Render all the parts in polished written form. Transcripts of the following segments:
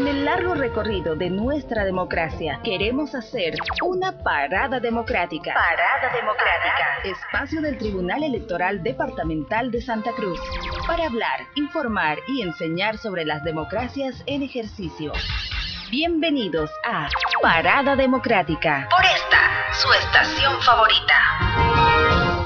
el largo recorrido de nuestra democracia, queremos hacer una parada democrática. Parada democrática. Espacio del Tribunal Electoral Departamental de Santa Cruz. Para hablar, informar y enseñar sobre las democracias en ejercicio. Bienvenidos a Parada Democrática. Por esta, su estación favorita.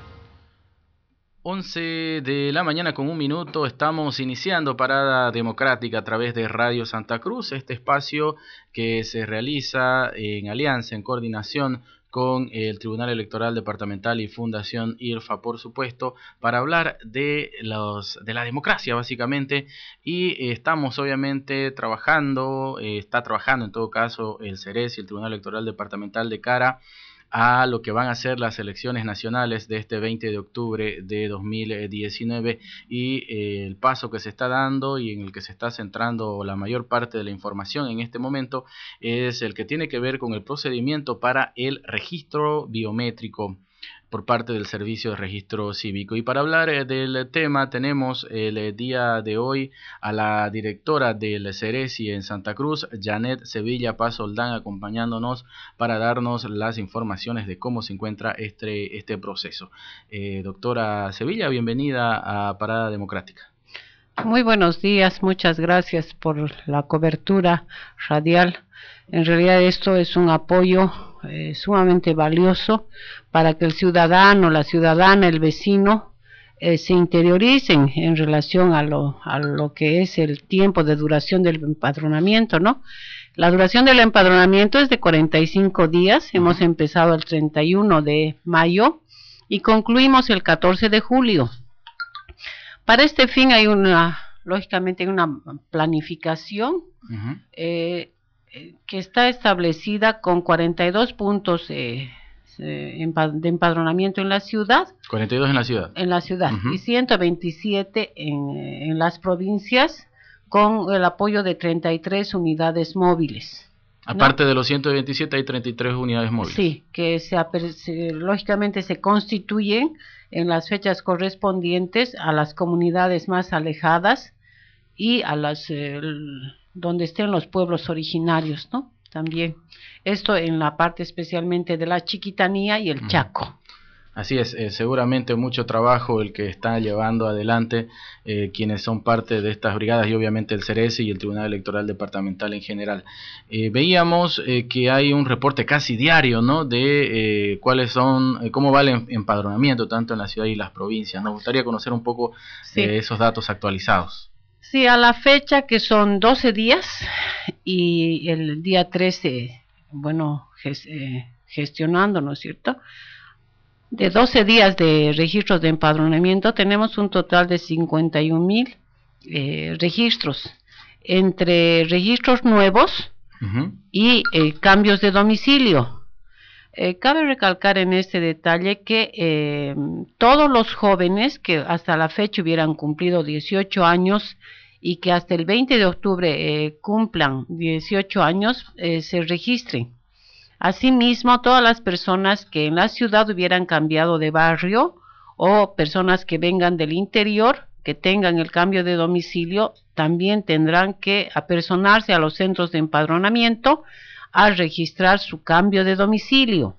11 de la mañana con 1 minuto, estamos iniciando Parada Democrática a través de Radio Santa Cruz, este espacio que se realiza en alianza, en coordinación con el Tribunal Electoral Departamental y Fundación IRFA, por supuesto, para hablar de la democracia, básicamente, y estamos obviamente trabajando, está trabajando en todo caso el CERES y el Tribunal Electoral Departamental de cara a lo que van a ser las elecciones nacionales de este 20 de octubre de 2019 y el paso que se está dando y en el que se está centrando la mayor parte de la información en este momento es el que tiene que ver con el procedimiento para el registro biométrico por parte del Servicio de Registro Cívico. Y para hablar del tema tenemos el día de hoy a la directora del CERESI en Santa Cruz, Janet Sevilla Paz Oldán, acompañándonos para darnos las informaciones de cómo se encuentra este proceso. Doctora Sevilla, bienvenida a Parada Democrática. Muy buenos días, muchas gracias por la cobertura radial. En realidad esto es un apoyo sumamente valioso para que el ciudadano, la ciudadana, el vecino se interioricen en relación a lo que es el tiempo de duración del empadronamiento, ¿no? La duración del empadronamiento es de 45 días, hemos empezado el 31 de mayo y concluimos el 14 de julio. Para este fin hay lógicamente una planificación que está establecida con 42 puntos de empadronamiento en la ciudad. 42 en la ciudad. En la ciudad, y 127 en las provincias, con el apoyo de 33 unidades móviles. Aparte de los 127 hay 33 unidades móviles. Sí, que lógicamente se constituyen en las fechas correspondientes a las comunidades más alejadas y a las donde estén los pueblos originarios, ¿no? También esto en la parte especialmente de la Chiquitanía y el Chaco. Así es, seguramente mucho trabajo el que está llevando adelante quienes son parte de estas brigadas y obviamente el CERESI y el Tribunal Electoral Departamental en general. Veíamos que hay un reporte casi diario, ¿no? De cómo va el empadronamiento tanto en la ciudad y las provincias. Nos gustaría conocer un poco esos datos actualizados. Sí, a la fecha que son 12 días y el día 13, gestionando, ¿no es cierto? De 12 días de registros de empadronamiento tenemos un total de 51,000 registros, entre registros nuevos y cambios de domicilio. Cabe recalcar en este detalle que todos los jóvenes que hasta la fecha hubieran cumplido 18 años y que hasta el 20 de octubre cumplan 18 años se registren. Asimismo, todas las personas que en la ciudad hubieran cambiado de barrio o personas que vengan del interior, que tengan el cambio de domicilio, también tendrán que apersonarse a los centros de empadronamiento a registrar su cambio de domicilio.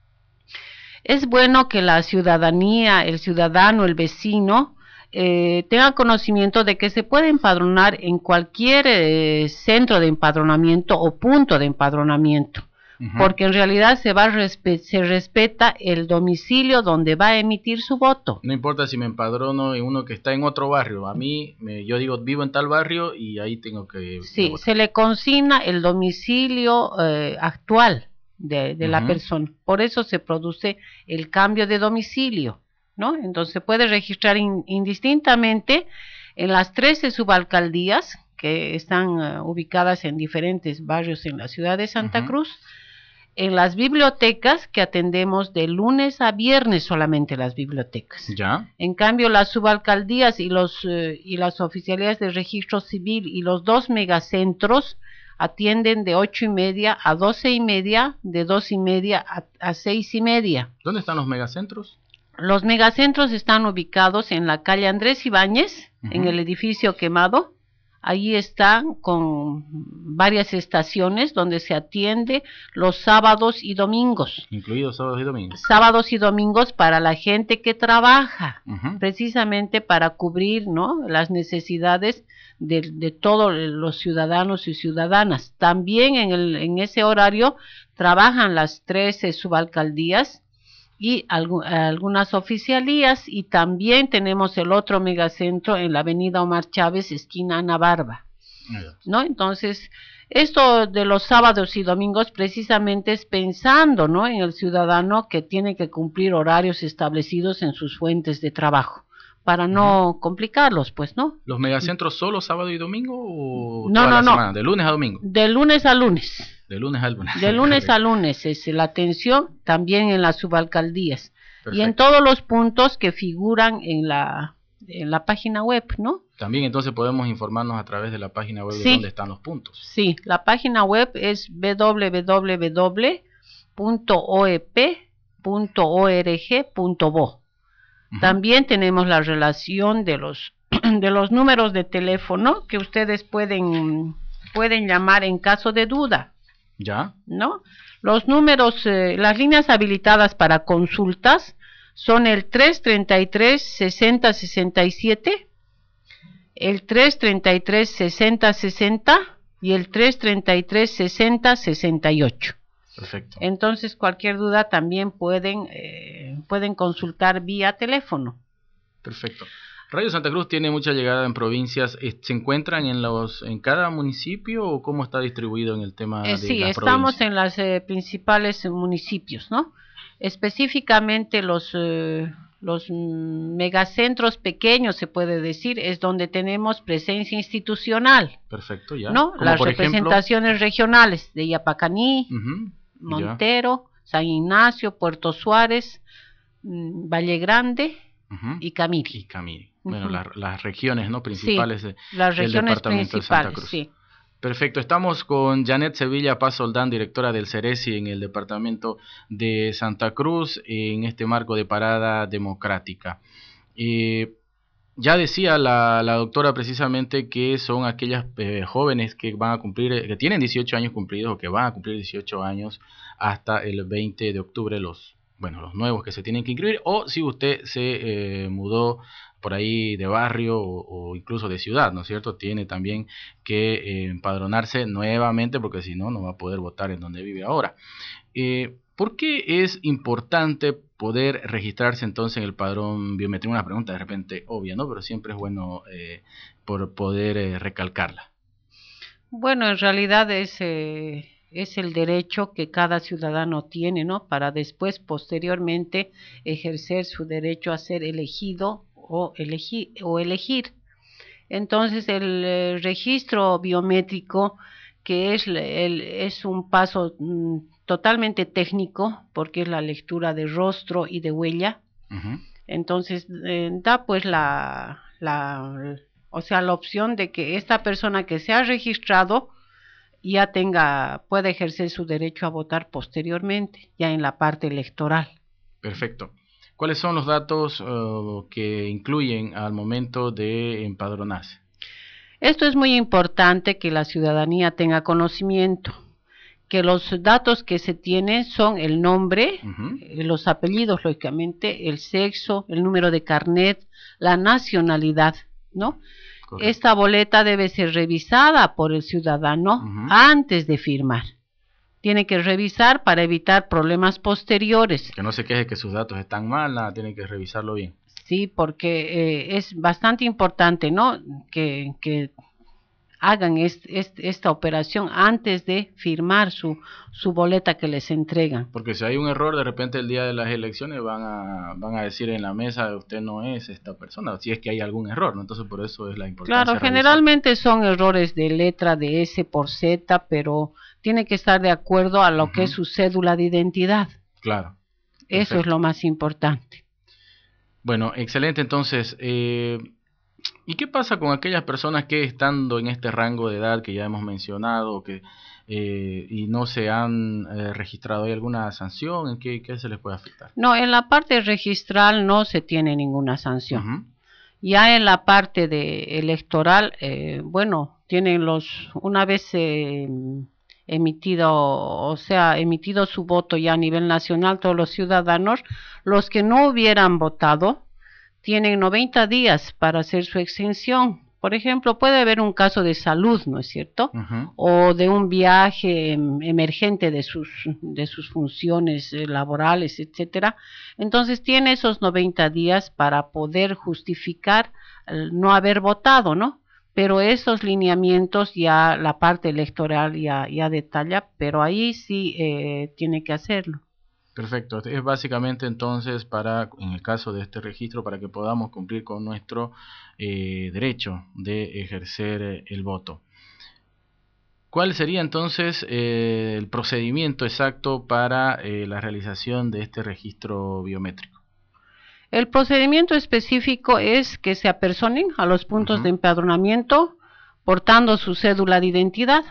Es bueno que la ciudadanía, el ciudadano, el vecino, tenga conocimiento de que se puede empadronar en cualquier centro de empadronamiento o punto de empadronamiento, porque en realidad se respeta el domicilio donde va a emitir su voto. No importa si me empadrono en uno que está en otro barrio, yo digo vivo en tal barrio y ahí tengo que... Sí, se le consigna el domicilio actual de la persona, por eso se produce el cambio de domicilio, ¿no? Entonces se puede registrar indistintamente en las 13 subalcaldías que están ubicadas en diferentes barrios en la ciudad de Santa Cruz, en las bibliotecas que atendemos de lunes a viernes solamente las bibliotecas. ¿Ya? En cambio las subalcaldías y las oficialías de registro civil y los 2 megacentros atienden de 8:30 a 12:30, de 2:30 a 6:30. ¿Dónde están los megacentros? Los megacentros están ubicados en la calle Andrés Ibáñez, en el edificio quemado, Ahí están con varias estaciones donde se atiende los sábados y domingos. Incluidos sábados y domingos. Sábados y domingos para la gente que trabaja, Ujú. precisamente para cubrir, ¿no?, las necesidades de todos los ciudadanos y ciudadanas. También en ese horario trabajan las 13 subalcaldías y algunas oficialías, y también tenemos el otro megacentro en la avenida Omar Chávez, esquina Ana Barba, ¿no? Entonces, esto de los sábados y domingos precisamente es pensando, ¿no?, en el ciudadano que tiene que cumplir horarios establecidos en sus fuentes de trabajo, para no complicarlos, pues, ¿no? ¿Los megacentros solo sábado y domingo o No, toda la no, semana? ¿De lunes a domingo? De lunes a lunes. De lunes al lunes. De lunes a lunes es la atención, también en las subalcaldías. Perfecto. Y en todos los puntos que figuran en la página web, ¿no? También entonces podemos informarnos a través de la página web de Sí. dónde están los puntos. Sí, la página web es www.oep.org.bo. Ujú. También tenemos la relación de los números de teléfono que ustedes pueden llamar en caso de duda, ¿Ya? ¿no? Los números, las líneas habilitadas para consultas son el 333-6067, el 333-6060 y el 333-6068. Perfecto. Entonces, cualquier duda también pueden consultar vía teléfono. Perfecto. Radio Santa Cruz tiene mucha llegada en provincias. ¿Se encuentran en cada municipio o cómo está distribuido en el tema de Sí, las estamos provincias? en los principales municipios, ¿no? Específicamente los megacentros pequeños, se puede decir, es donde tenemos presencia institucional, Perfecto, ya. ¿no? Como Las por ejemplo, representaciones regionales de Yapacaní, ujú, Montero, San Ignacio, Puerto Suárez, Valle Grande ujú, y Camiri. y Camiri. Bueno, Ujú. las regiones, ¿no?, principales Las del regiones departamento de Santa principales, Cruz. sí. Perfecto, estamos con Janet Sevilla Paz Soldán, directora del CERESI en el departamento de Santa Cruz, en este marco de parada democrática. Ya decía la doctora precisamente que son aquellas jóvenes que van a cumplir, que tienen 18 años cumplidos o que van a cumplir 18 años hasta el 20 de octubre, los nuevos que se tienen que inscribir, o si usted se mudó por ahí de barrio o incluso de ciudad, ¿no es cierto?, tiene también que empadronarse nuevamente, porque si no, no va a poder votar en donde vive ahora. ¿Por qué es importante poder registrarse entonces en el padrón biométrico? Una pregunta de repente obvia, ¿no?, pero siempre es bueno por poder recalcarla. Bueno, en realidad es el derecho que cada ciudadano tiene, ¿no?, para después, posteriormente, ejercer su derecho a ser elegido o elegir. Entonces, el registro biométrico, que es un paso totalmente técnico, porque es la lectura de rostro y de huella. Uh-huh. Entonces, da pues la opción de que esta persona que se ha registrado ya puede ejercer su derecho a votar posteriormente, ya en la parte electoral. Perfecto. ¿Cuáles son los datos que incluyen al momento de empadronarse? Esto es muy importante que la ciudadanía tenga conocimiento, que los datos que se tienen son el nombre, Uh-huh. Los apellidos, lógicamente, el sexo, el número de carnet, la nacionalidad, ¿no? Correcto. Esta boleta debe ser revisada por el ciudadano Uh-huh. antes de firmar. Tiene que revisar para evitar problemas posteriores. Que no se queje que sus datos están mal, nada, tiene que revisarlo bien. Sí, porque es bastante importante, ¿no?, que hagan esta operación antes de firmar su boleta que les entregan. Porque si hay un error, de repente el día de las elecciones van a decir en la mesa, usted no es esta persona, si es que hay algún error, ¿no? Entonces por eso es la importancia. Claro, generalmente son errores de letra, de S por Z, pero tiene que estar de acuerdo a lo Uh-huh. que es su cédula de identidad. Claro. Eso Perfecto. es lo más importante. Bueno, excelente. Entonces, ¿y qué pasa con aquellas personas que estando en este rango de edad que ya hemos mencionado y no se han registrado? ¿Hay alguna sanción? ¿En qué se les puede afectar? No, en la parte registral no se tiene ninguna sanción. Uh-huh. Ya en la parte de electoral, bueno, tienen una vez emitido, o sea, emitido su voto ya a nivel nacional, todos los ciudadanos, los que no hubieran votado, tienen 90 días para hacer su exención. Por ejemplo, puede haber un caso de salud, ¿no es cierto? O de un viaje emergente de sus funciones laborales, etcétera. Entonces tiene esos 90 días para poder justificar no haber votado, ¿no? Pero esos lineamientos ya la parte electoral ya detalla, pero ahí sí tiene que hacerlo. Perfecto, es básicamente entonces en el caso de este registro, para que podamos cumplir con nuestro derecho de ejercer el voto. ¿Cuál sería entonces el procedimiento exacto para la realización de este registro biométrico? El procedimiento específico es que se apersonen a los puntos de empadronamiento portando su cédula de identidad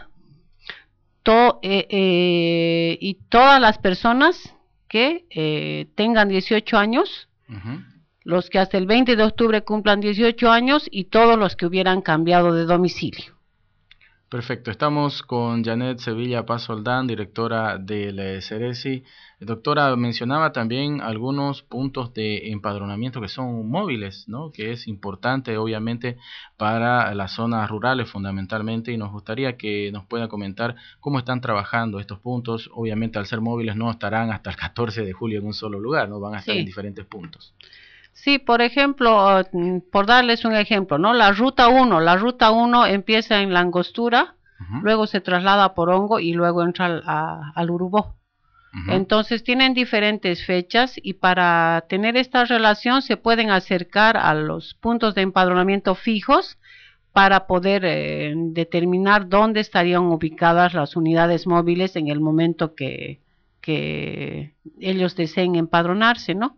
y todas las personas que tengan 18 años, los que hasta el 20 de octubre cumplan 18 años y todos los que hubieran cambiado de domicilio. Perfecto, estamos con Janet Sevilla Paz Soldán, directora del Ceresi. Doctora, mencionaba también algunos puntos de empadronamiento que son móviles, ¿no? Que es importante obviamente para las zonas rurales fundamentalmente, y nos gustaría que nos pueda comentar cómo están trabajando estos puntos. Obviamente al ser móviles no estarán hasta el 14 de julio en un solo lugar, ¿no? Van a estar en diferentes puntos. Sí, por ejemplo, por darles un ejemplo, ¿no? La ruta 1 empieza en La Angostura, luego se traslada por Hongo y luego entra al Urubó. Entonces tienen diferentes fechas y para tener esta relación se pueden acercar a los puntos de empadronamiento fijos para poder determinar dónde estarían ubicadas las unidades móviles en el momento que ellos deseen empadronarse, ¿no?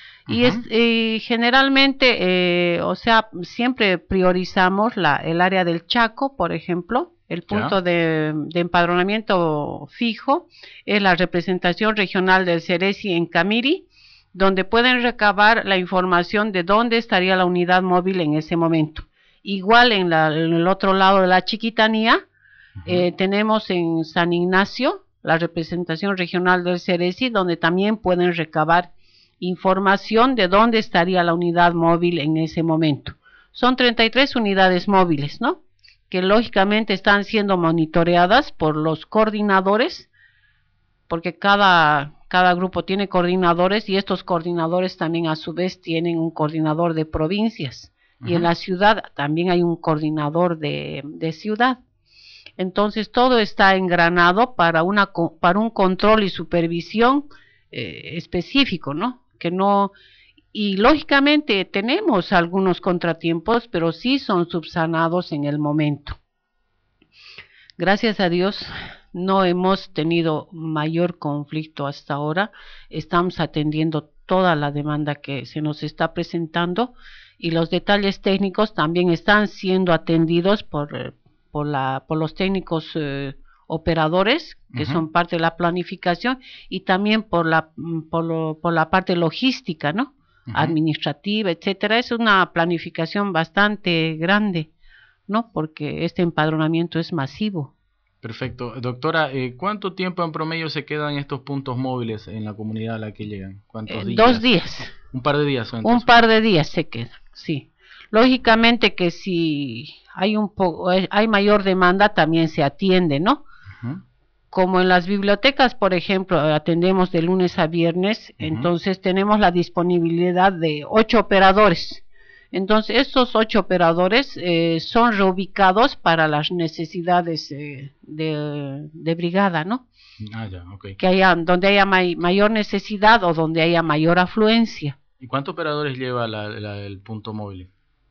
Y generalmente, o sea, siempre priorizamos el área del Chaco, por ejemplo. El punto de empadronamiento fijo es la representación regional del Ceresi en Camiri, donde pueden recabar la información de dónde estaría la unidad móvil en ese momento. Igual en el otro lado de la Chiquitanía, tenemos en San Ignacio la representación regional del Ceresi, donde también pueden recabar información de dónde estaría la unidad móvil en ese momento. Son 33 unidades móviles, ¿no? Que lógicamente están siendo monitoreadas por los coordinadores, porque cada grupo tiene coordinadores y estos coordinadores también a su vez tienen un coordinador de provincias. Y en la ciudad también hay un coordinador de ciudad. Entonces todo está engranado para un control y supervisión específico, ¿no? Y lógicamente tenemos algunos contratiempos, pero sí son subsanados en el momento. Gracias a Dios no hemos tenido mayor conflicto hasta ahora. Estamos atendiendo toda la demanda que se nos está presentando y los detalles técnicos también están siendo atendidos por los técnicos operadores que son parte de la planificación y también por la parte logística, ¿no? Administrativa, etcétera. Es una planificación bastante grande, ¿no? Porque este empadronamiento es masivo. Perfecto. Doctora, ¿cuánto tiempo en promedio se quedan estos puntos móviles en la comunidad a la que llegan? ¿Cuántos días? 2 días. ¿Un par de días? Un par de días se quedan, sí. Lógicamente que si hay mayor demanda también se atiende, ¿no? Como en las bibliotecas, por ejemplo, atendemos de lunes a viernes, entonces tenemos la disponibilidad de 8 operadores. Entonces, estos 8 operadores son reubicados para las necesidades de brigada, ¿no? Okay. Donde haya mayor necesidad o donde haya mayor afluencia. ¿Y cuántos operadores lleva el punto móvil?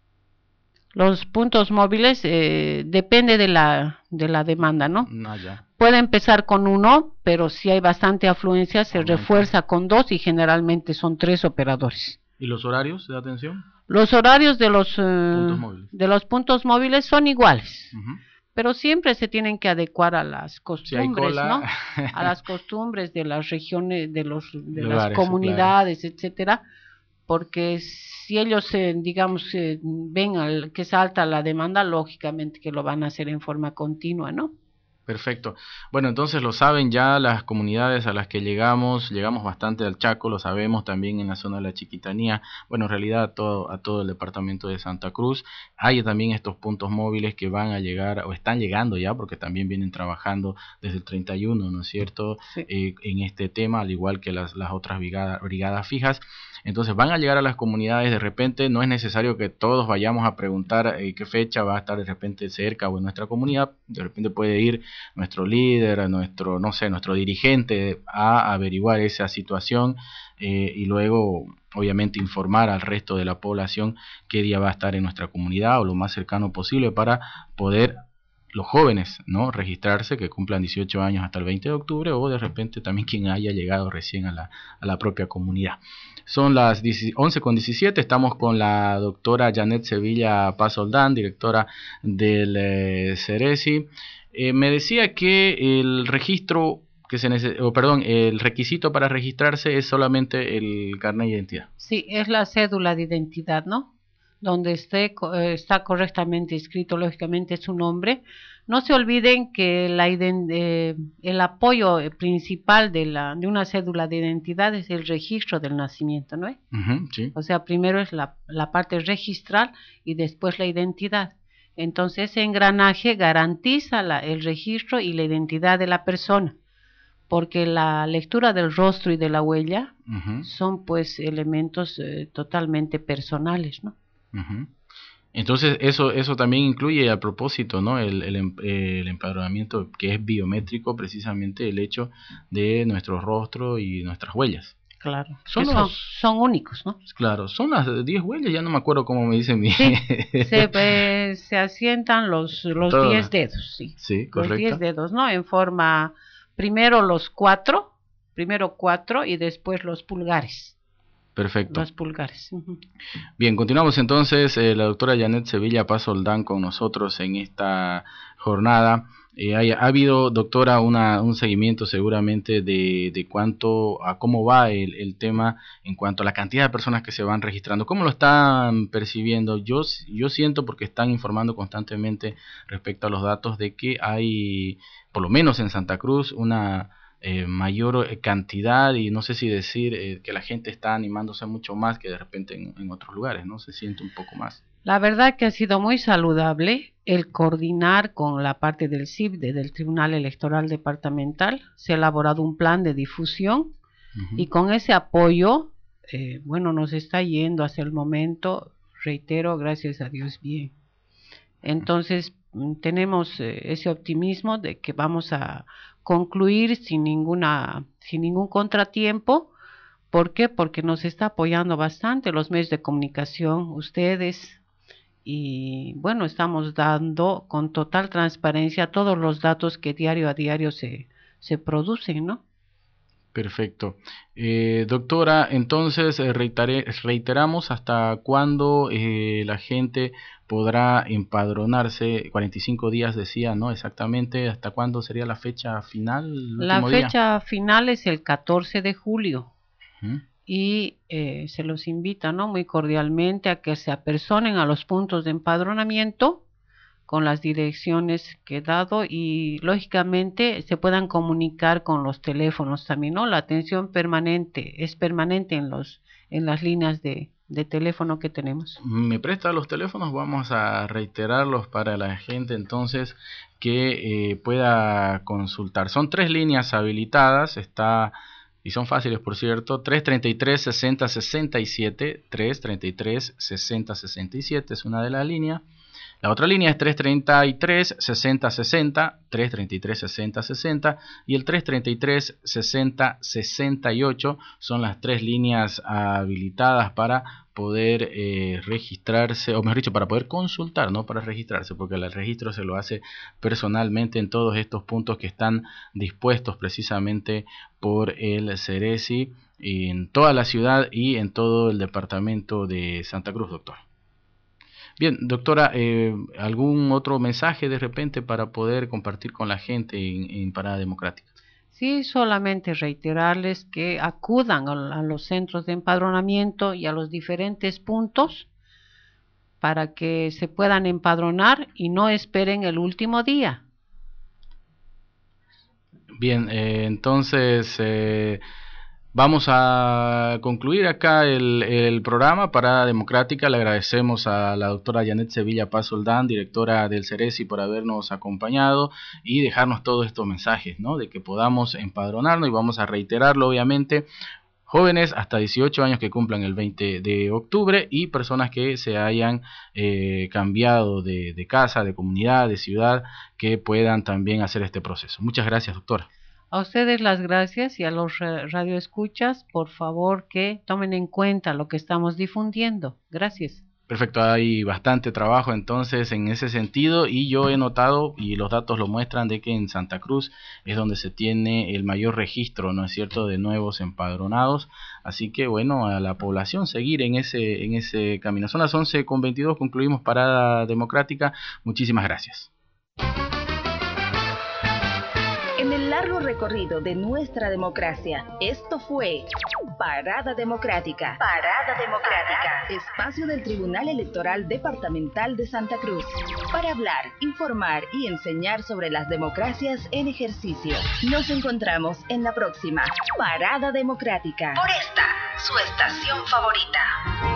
Los puntos móviles depende de la demanda, ¿no? Puede empezar con 1, pero si hay bastante afluencia se refuerza con 2 y generalmente son 3 operadores. ¿Y los horarios de atención? Los horarios de los puntos móviles son iguales, pero siempre se tienen que adecuar a las costumbres, ¿no? A las costumbres de las regiones, de las comunidades, etcétera. porque si ellos, digamos, ven que salta la demanda, lógicamente que lo van a hacer en forma continua, ¿no? Perfecto. Bueno, entonces lo saben ya las comunidades a las que llegamos bastante al Chaco, lo sabemos también en la zona de la Chiquitanía, bueno, en realidad a todo el departamento de Santa Cruz. Hay también estos puntos móviles que van a llegar o están llegando ya, porque también vienen trabajando desde el 31, ¿no es cierto? Sí. En este tema, al igual que las otras brigadas fijas. Entonces van a llegar a las comunidades, de repente no es necesario que todos vayamos a preguntar qué fecha va a estar de repente cerca o en nuestra comunidad, de repente puede ir nuestro líder, nuestro dirigente a averiguar esa situación y luego obviamente informar al resto de la población qué día va a estar en nuestra comunidad o lo más cercano posible para poder los jóvenes, ¿no?, registrarse, que cumplan 18 años hasta el 20 de octubre o de repente también quien haya llegado recién a la propia comunidad. Son las 11:17, estamos con la doctora Janet Sevilla Paz Soldán, directora del Ceresi. Me decía que el registro que el requisito para registrarse es solamente el carnet de identidad. Sí, es la cédula de identidad, ¿no? Donde está correctamente escrito, lógicamente, su nombre. No se olviden que el apoyo principal de una cédula de identidad es el registro del nacimiento, ¿no? Sí. O sea, primero es la parte registral y después la identidad. Entonces, ese engranaje garantiza el registro y la identidad de la persona, porque la lectura del rostro y de la huella son pues elementos totalmente personales, ¿no? Entonces eso también incluye a propósito, ¿no?, el empadronamiento que es biométrico, precisamente el hecho de nuestro rostro y nuestras huellas. Claro, son únicos, ¿no? Claro, son las 10 huellas, ya no me acuerdo cómo me dicen. Sí, se asientan los 10 dedos, sí. Sí, correcto. Los 10 dedos, ¿no? En forma, primero 4 y después los pulgares. Perfecto. Los pulgares. Bien, continuamos entonces, la doctora Janet Sevilla Paz Soldán con nosotros en esta jornada. Ha habido, doctora, un seguimiento seguramente de cómo va el tema en cuanto a la cantidad de personas que se van registrando. ¿Cómo lo están percibiendo? Yo siento, porque están informando constantemente respecto a los datos, de que hay, por lo menos en Santa Cruz, una mayor cantidad, y no sé si decir que la gente está animándose mucho más que de repente en otros lugares, ¿no? Se siente un poco más. La verdad que ha sido muy saludable el coordinar con la parte del CIBDE, del Tribunal Electoral Departamental. Se ha elaborado un plan de difusión y con ese apoyo, nos está yendo hasta el momento, reitero, gracias a Dios, bien. Entonces, tenemos ese optimismo de que vamos a concluir sin ningún contratiempo. ¿Por qué? Porque nos está apoyando bastante los medios de comunicación, ustedes, y bueno, estamos dando con total transparencia todos los datos que diario a diario se producen, ¿no? Perfecto. Doctora, entonces reiteramos hasta cuándo la gente podrá empadronarse. 45 días decía, ¿no? Exactamente, ¿hasta cuándo sería la fecha final? La fecha final es el 14 de julio. Y se los invita, ¿no?, muy cordialmente a que se apersonen a los puntos de empadronamiento con las direcciones que he dado y lógicamente se puedan comunicar con los teléfonos también, ¿no? La atención es permanente en las líneas de teléfono que tenemos. ¿Me presta los teléfonos? Vamos a reiterarlos para la gente entonces que pueda consultar. Son 3 líneas habilitadas, y son fáciles, por cierto: 333-60-67, 333-60-67 es una de las líneas. La otra línea es 333-60-60, 333-60-60 y el 333-60-68. Son las 3 líneas habilitadas para poder registrarse, o mejor dicho, para poder consultar, no para registrarse, porque el registro se lo hace personalmente en todos estos puntos que están dispuestos precisamente por el Ceresi en toda la ciudad y en todo el departamento de Santa Cruz, doctor. Bien, doctora, ¿algún otro mensaje de repente para poder compartir con la gente en Parada Democrática? Sí, solamente reiterarles que acudan a los centros de empadronamiento y a los diferentes puntos para que se puedan empadronar y no esperen el último día. Bien, entonces vamos a concluir acá el programa Parada Democrática. Le agradecemos a la doctora Janet Sevilla Paz Soldán, directora del CERESI, por habernos acompañado y dejarnos todos estos mensajes, ¿no? De que podamos empadronarnos, y vamos a reiterarlo, obviamente. Jóvenes hasta 18 años que cumplan el 20 de octubre y personas que se hayan cambiado de casa, de comunidad, de ciudad, que puedan también hacer este proceso. Muchas gracias, doctora. A ustedes las gracias, y a los radioescuchas, por favor que tomen en cuenta lo que estamos difundiendo. Gracias. Perfecto, hay bastante trabajo entonces en ese sentido, y yo he notado, y los datos lo muestran, de que en Santa Cruz es donde se tiene el mayor registro, ¿no es cierto?, de nuevos empadronados. Así que bueno, a la población seguir en ese camino. Son las 11:22, concluimos Parada Democrática. Muchísimas gracias. En el largo recorrido de nuestra democracia, esto fue Parada Democrática. Parada Democrática, espacio del Tribunal Electoral Departamental de Santa Cruz, para hablar, informar y enseñar sobre las democracias en ejercicio. Nos encontramos en la próxima Parada Democrática, por esta, su estación favorita.